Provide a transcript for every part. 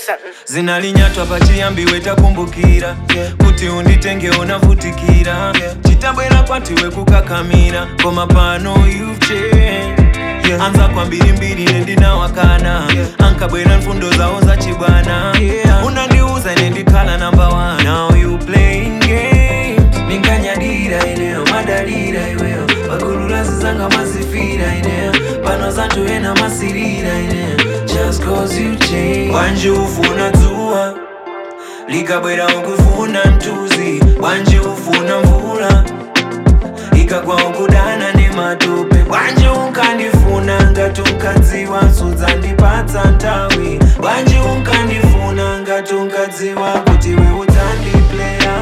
something. Zinalinyatwa pachiyambiwe takumbukira kuti unditenge unavutikira chitabwera kwatiwe kukakamira koma pano you've changed. Anza kwa mbirimbiri nendinawakana ankabwera mfundo zawo zachibwana unandiuza nendikhala number 1. Now you playing games ninkanyadira ineyo madalira iweyo bagululazi zanga mazifira ineyo pano zantu ena masirira ineyo just cause you change. Wanje ufuna dzuwa likabwera ukufuna mtuzi wanje ufuna mvula ikagwa ukudana nematope wanje unkandifuna ngati unkadziwa sudzandipatsa ntawi wanje unkandifuna ngati unkadziwa kuti we udzandipleya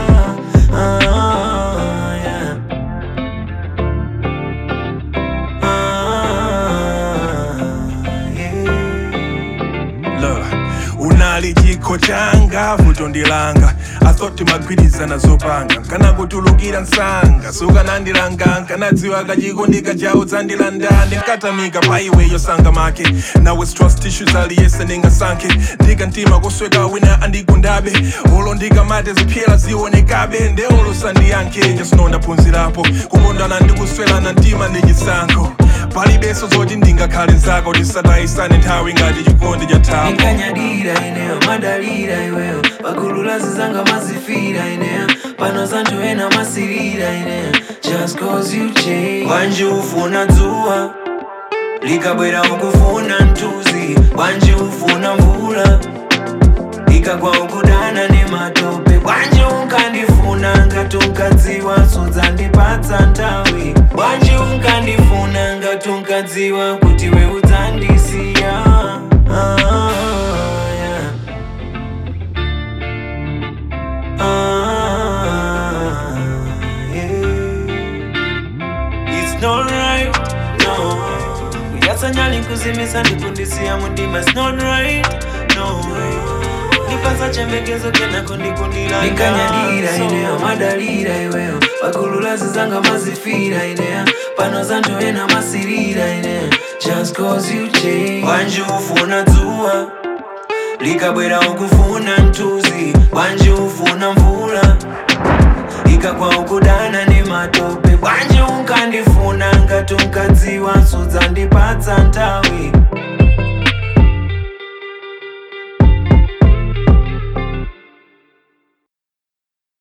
unali chikho changa vuto ndilanga asoti magwirizana zopanga nkanakutulukira nsanga sukanandilanga nkanadziwa kachikondika chawo dzandilanda ndinkatamika pa iweyo sanga make nawe trust issues aliyese ndingasankhe ndikantima kosweka wina andigundabe olo ndikamate ziphyela zionekabe ndeolo sandiyankhe jasino ndaphunzirapo kukondana ndikuswelana mtima ndichisankho palibenso zoti ndingakhale nzako tisatayisane nthawi ngati chikondi cha thapo ninkanyadira ineyo madalira iweyo bagululazi zanga mazifira ineyo pano zanthu ena masirira ineyo just cause you change. Wanje ufuna dzuwa likabwera ukufuna mtuzi wanje ufuna mvula ikagwa ukudana nematope wanje unkandifuna ngati unkadziwa sudzandipatsa ntawi wanje unkandifuna ngati unkadziwa kuti we udzandisiya It's not right, no. Kuyasanyali nkuzimisa ndikundisiya mundima. It's not right, no. Nipasa chembekezo kena kundikundila. Ninkanyadira ineyo madalira iweyo bagululazi zanga mazifira ineyo pano zanthu ena masirira ineyo just cause you change. Wanje ufuna dzuwa likabwera ukufuna mtuzi wanje ufuna mvula ikagwa ukudana nematope wanje unkandifuna ngati unkadziwa sudzandipatsa ntawi